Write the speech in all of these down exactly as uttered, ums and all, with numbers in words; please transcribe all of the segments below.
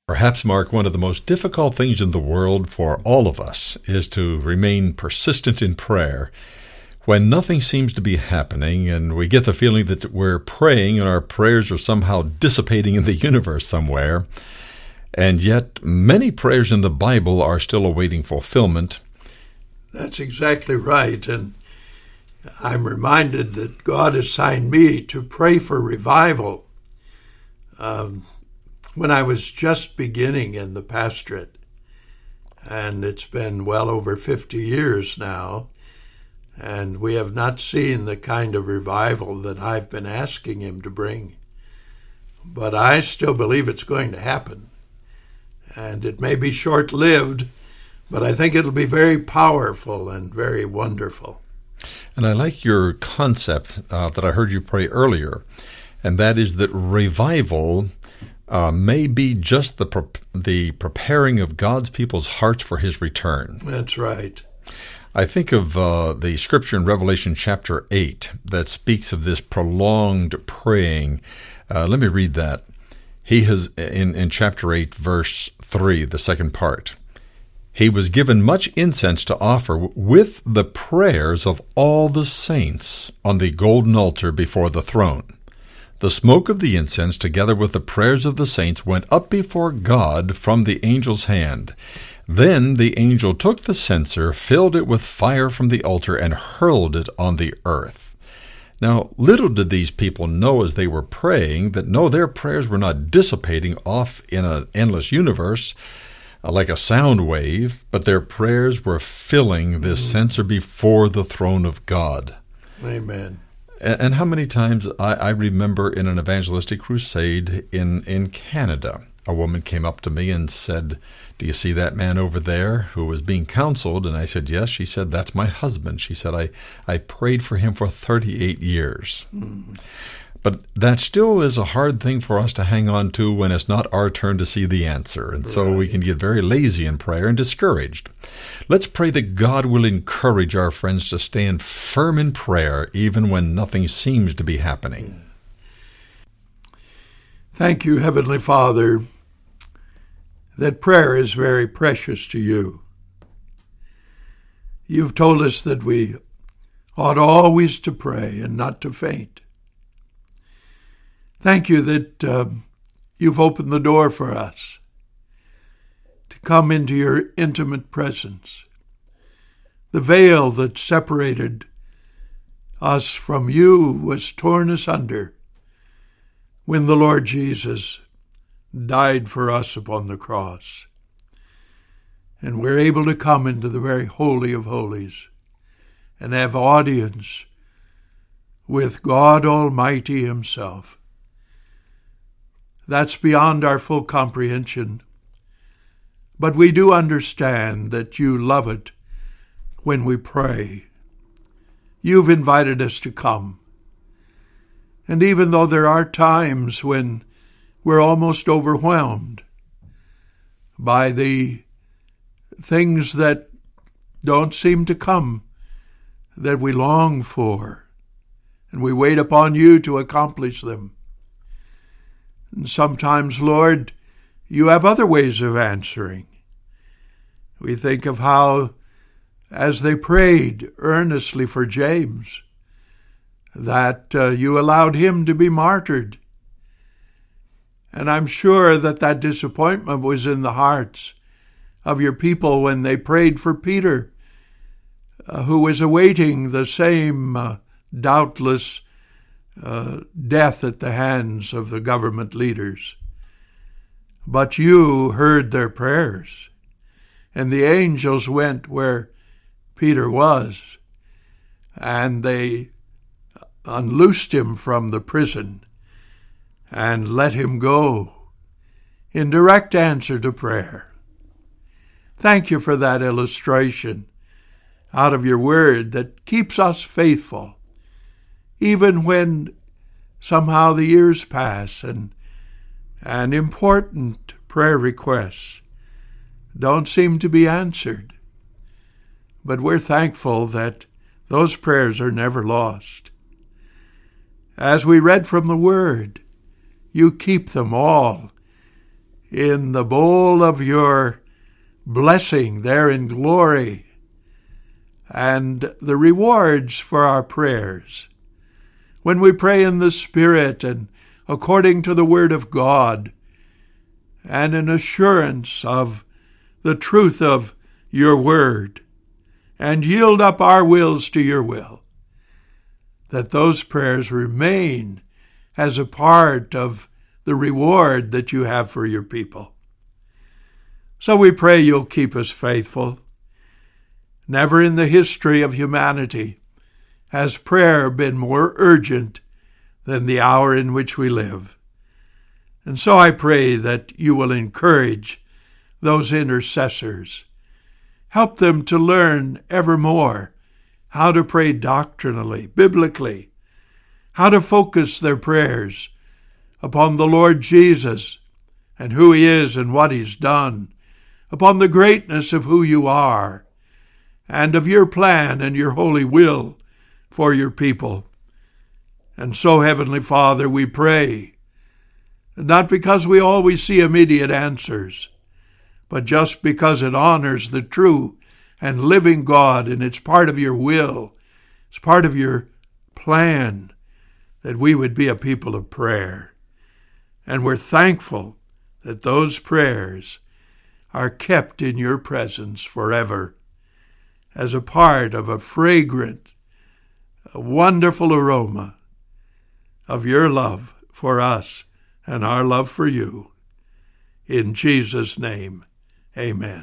Perhaps, Mark, one of the most difficult things in the world for all of us is to remain persistent in prayer when nothing seems to be happening and we get the feeling that we're praying and our prayers are somehow dissipating in the universe somewhere. And yet many prayers in the Bible are still awaiting fulfillment. That's exactly right. And I'm reminded that God assigned me to pray for revival. Um, when I was just beginning in the pastorate, and it's been well over fifty years now, and we have not seen the kind of revival that I've been asking him to bring. But I still believe it's going to happen. And it may be short-lived, but I think it'll be very powerful and very wonderful. And I like your concept uh, that I heard you pray earlier, and that is that revival uh, may be just the pre- the preparing of God's people's hearts for his return. That's right. I think of uh, the scripture in Revelation chapter eight that speaks of this prolonged praying. Uh, let me read that. He has, in, in chapter eight, verse three, the second part, he was given much incense to offer with the prayers of all the saints on the golden altar before the throne. The smoke of the incense, together with the prayers of the saints, went up before God from the angel's hand. Then the angel took the censer, filled it with fire from the altar, and hurled it on the earth. Now, little did these people know as they were praying that no, their prayers were not dissipating off in an endless universe uh, like a sound wave, but their prayers were filling this mm-hmm. censer before the throne of God. Amen. And, and how many times I, I remember in an evangelistic crusade in, in Canada, a woman came up to me and said, "Do you see that man over there who was being counseled?" And I said, "Yes." She said, "That's my husband." She said, I, I prayed for him for thirty-eight years. Mm. But that still is a hard thing for us to hang on to when it's not our turn to see the answer. And so right. we can get very lazy in prayer and discouraged. Let's pray that God will encourage our friends to stand firm in prayer even when nothing seems to be happening. Thank you, Heavenly Father, that prayer is very precious to you. You've told us that we ought always to pray and not to faint. Thank you that uh, you've opened the door for us to come into your intimate presence. The veil that separated us from you was torn asunder when the Lord Jesus died for us upon the cross. And we're able to come into the very holy of holies and have audience with God Almighty himself. That's beyond our full comprehension. But we do understand that you love it when we pray. You've invited us to come. And even though there are times when we're almost overwhelmed by the things that don't seem to come, that we long for, and we wait upon you to accomplish them. And sometimes, Lord, you have other ways of answering. We think of how, as they prayed earnestly for James, that uh, you allowed him to be martyred. And I'm sure that that disappointment was in the hearts of your people when they prayed for Peter, uh, who was awaiting the same uh, doubtless uh, death at the hands of the government leaders. But you heard their prayers, and the angels went where Peter was, and they unloosed him from the prison and let him go in direct answer to prayer. Thank you for that illustration out of your word that keeps us faithful, even when somehow the years pass and, and important prayer requests don't seem to be answered. But we're thankful that those prayers are never lost. As we read from the Word, you keep them all in the bowl of your blessing there in glory, and the rewards for our prayers. When we pray in the Spirit and according to the Word of God, and an assurance of the truth of your Word, and yield up our wills to your will, that those prayers remain as a part of the reward that you have for your people. So we pray you'll keep us faithful. Never in the history of humanity has prayer been more urgent than the hour in which we live. And so I pray that you will encourage those intercessors. Help them to learn ever more how to pray doctrinally, biblically, how to focus their prayers upon the Lord Jesus and who he is and what he's done, upon the greatness of who you are, and of your plan and your holy will for your people. And so, Heavenly Father, we pray, not because we always see immediate answers, but just because it honors the true and living God, and it's part of your will, it's part of your plan, that we would be a people of prayer. And we're thankful that those prayers are kept in your presence forever as a part of a fragrant, a wonderful aroma of your love for us and our love for you. In Jesus' name, amen.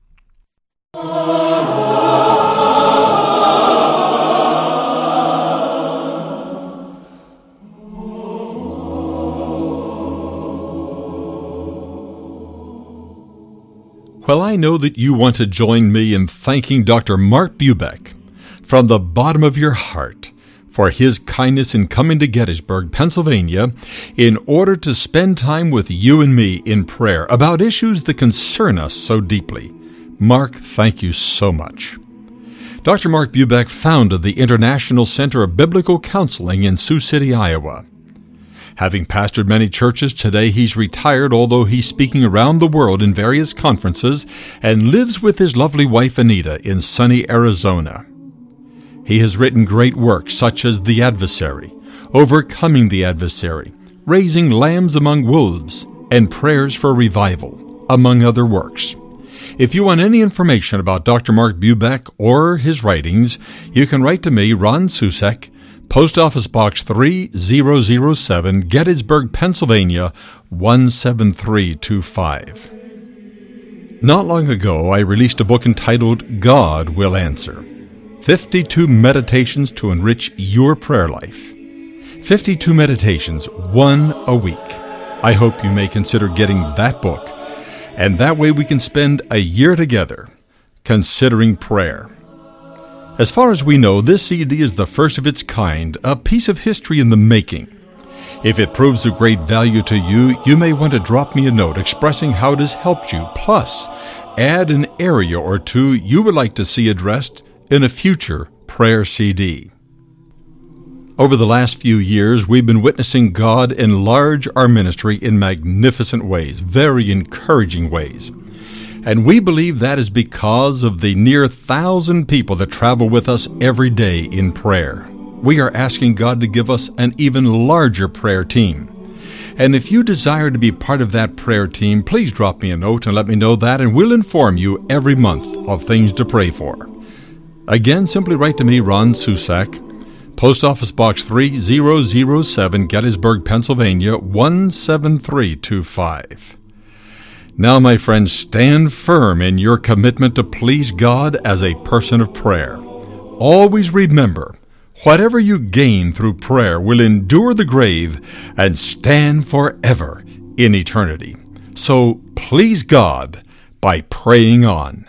Well, I know that you want to join me in thanking Doctor Mark Bubeck from the bottom of your heart for his kindness in coming to Gettysburg, Pennsylvania, in order to spend time with you and me in prayer about issues that concern us so deeply. Mark, thank you so much. Doctor Mark Bubeck founded the International Center of Biblical Counseling in Sioux City, Iowa. Having pastored many churches, today he's retired, although he's speaking around the world in various conferences and lives with his lovely wife Anita in sunny Arizona. He has written great works such as The Adversary, Overcoming the Adversary, Raising Lambs Among Wolves, and Prayers for Revival, among other works. If you want any information about Doctor Mark Bubeck or his writings, you can write to me, Ron Susek, Post Office Box three thousand seven, Gettysburg, Pennsylvania, one seven three two five. Not long ago, I released a book entitled God Will Answer, fifty-two Meditations to Enrich Your Prayer Life. fifty-two meditations, one a week. I hope you may consider getting that book, and that way we can spend a year together considering prayer. As far as we know, this C D is the first of its kind, a piece of history in the making. If it proves of great value to you, you may want to drop me a note expressing how it has helped you, plus add an area or two you would like to see addressed in a future prayer C D. Over the last few years, we've been witnessing God enlarge our ministry in magnificent ways, very encouraging ways. And we believe that is because of the near thousand people that travel with us every day in prayer. We are asking God to give us an even larger prayer team. And if you desire to be part of that prayer team, please drop me a note and let me know that, and we'll inform you every month of things to pray for. Again, simply write to me, Ron Susak, Post Office Box three thousand seven, Gettysburg, Pennsylvania, one seven three two five. Now, my friends, stand firm in your commitment to please God as a person of prayer. Always remember, whatever you gain through prayer will endure the grave and stand forever in eternity. So please God by praying on.